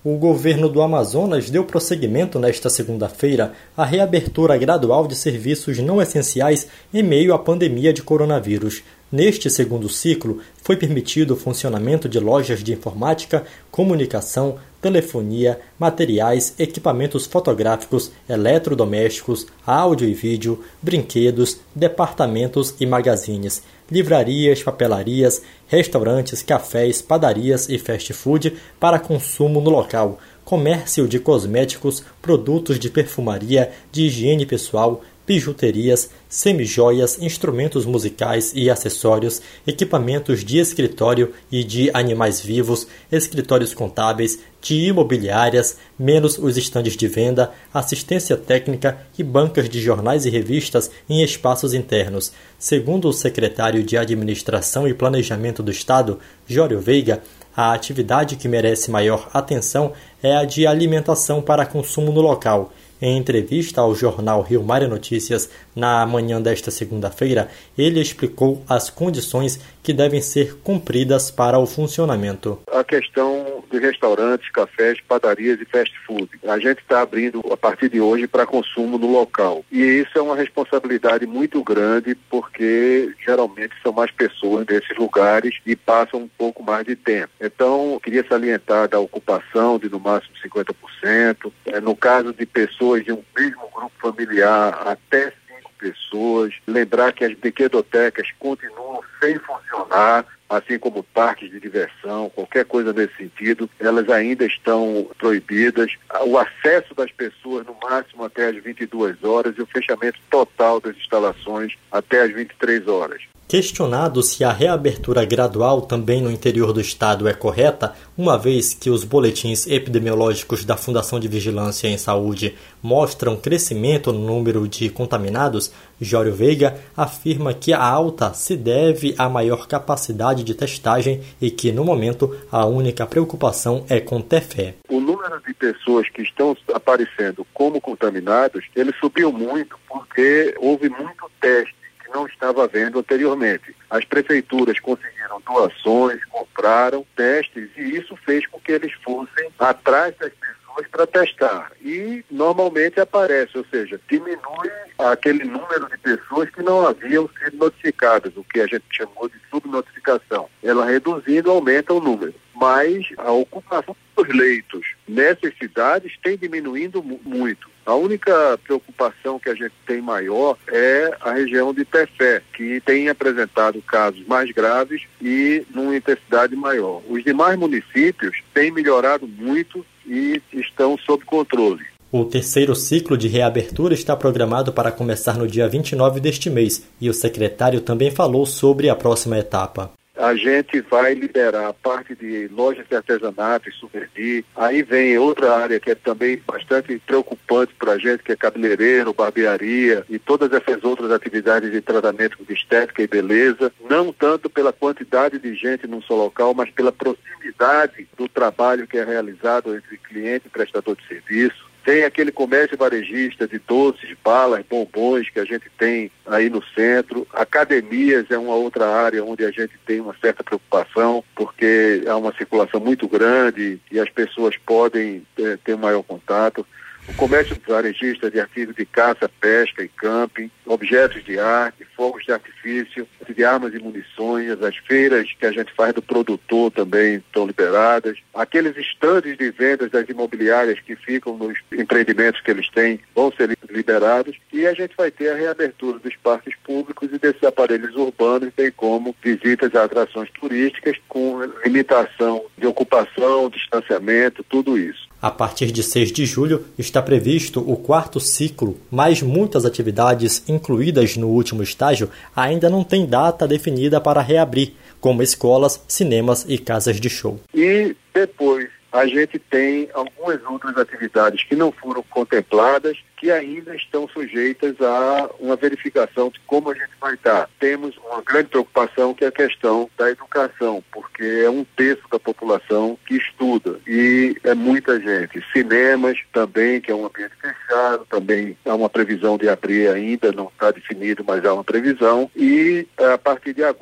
O governo do Amazonas deu prosseguimento nesta segunda-feira à reabertura gradual de serviços não essenciais em meio à pandemia de coronavírus. Neste segundo ciclo, foi permitido o funcionamento de lojas de informática, comunicação, telefonia, materiais, equipamentos fotográficos, eletrodomésticos, áudio e vídeo, brinquedos, departamentos e magazines, livrarias, papelarias, restaurantes, cafés, padarias e fast food para consumo no local, comércio de cosméticos, produtos de perfumaria, de higiene pessoal, bijuterias, semijoias, instrumentos musicais e acessórios, equipamentos de escritório e de animais vivos, escritórios contábeis, de imobiliárias, menos os estandes de venda, assistência técnica e bancas de jornais e revistas em espaços internos. Segundo o secretário de Administração e Planejamento do Estado, Jório Veiga, a atividade que merece maior atenção é a de alimentação para consumo no local. Em entrevista ao jornal Rio Mare Notícias, na manhã desta segunda-feira, ele explicou as condições que devem ser cumpridas para o funcionamento. A questão de restaurantes, cafés, padarias e fast food. A gente está abrindo a partir de hoje para consumo no local. E isso é uma responsabilidade muito grande porque geralmente são mais pessoas desses lugares e passam um pouco mais de tempo. Então, eu queria salientar da ocupação de no máximo 50%. No caso de pessoas de um mesmo grupo familiar, até 5 pessoas. Lembrar que as brinquedotecas continuam sem funcionar, assim como parques de diversão, qualquer coisa nesse sentido, elas ainda estão proibidas. O acesso das pessoas no máximo até às 22 horas e o fechamento total das instalações até às 23 horas. Questionado se a reabertura gradual também no interior do estado é correta, uma vez que os boletins epidemiológicos da Fundação de Vigilância em Saúde mostram crescimento no número de contaminados, Jório Veiga afirma que a alta se deve à maior capacidade de testagem e que, no momento, a única preocupação é com Tefé. O número de pessoas que estão aparecendo como contaminados, ele subiu muito porque houve muito teste. Não estava havendo anteriormente. As prefeituras conseguiram doações, compraram testes e isso fez com que eles fossem atrás das pessoas para testar. E normalmente aparece, ou seja, diminui aquele número de pessoas que não haviam sido notificadas, o que a gente chamou de subnotificação. Ela reduzindo, aumenta o número. Mas a ocupação dos leitos nessas cidades tem diminuindo muito. A única preocupação que a gente tem maior é a região de Tefé, que tem apresentado casos mais graves e numa intensidade maior. Os demais municípios têm melhorado muito e estão sob controle. O terceiro ciclo de reabertura está programado para começar no dia 29 deste mês e o secretário também falou sobre a próxima etapa. A gente vai liberar a parte de lojas de artesanato e souvenir. Aí vem outra área que é também bastante preocupante para a gente, que é cabeleireiro, barbearia e todas essas outras atividades de tratamento de estética e beleza. Não tanto pela quantidade de gente num só local, mas pela proximidade do trabalho que é realizado entre cliente e prestador de serviço. Tem aquele comércio varejista de doces, balas, bombons que a gente tem aí no centro. Academias é uma outra área onde a gente tem uma certa preocupação, porque há uma circulação muito grande e as pessoas podem ter um maior contato. O comércio varejista de artigos de caça, pesca e camping, objetos de arte, fogos de artifício, de armas e munições, as feiras que a gente faz do produtor também estão liberadas. Aqueles estandes de vendas das imobiliárias que ficam nos empreendimentos que eles têm vão ser liberados e a gente vai ter a reabertura dos parques públicos e desses aparelhos urbanos, bem como visitas a atrações turísticas com limitação de ocupação, distanciamento, tudo isso. A partir de 6 de julho está previsto o quarto ciclo, mas muitas atividades incluídas no último estágio ainda não têm data definida para reabrir, como escolas, cinemas e casas de show. E depois a gente tem algumas outras atividades que não foram contempladas, que ainda estão sujeitas a uma verificação de como a gente vai estar. Temos uma grande preocupação que é a questão da educação, porque é 1/3 da população que estuda e é muita gente. Cinemas também, que é um ambiente fechado, também há uma previsão de abrir ainda, não está definido, mas há uma previsão. E a partir de agosto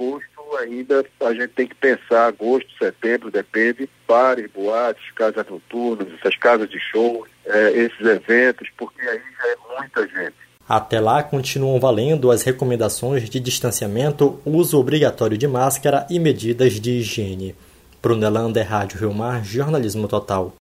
ainda a gente tem que pensar agosto, setembro, depende, bares, boates, casas noturnas, essas casas de show, esses eventos, porque aí já é muita gente. Até lá, continuam valendo as recomendações de distanciamento, uso obrigatório de máscara e medidas de higiene. Brunelanda, Rádio Rio Mar, Jornalismo Total.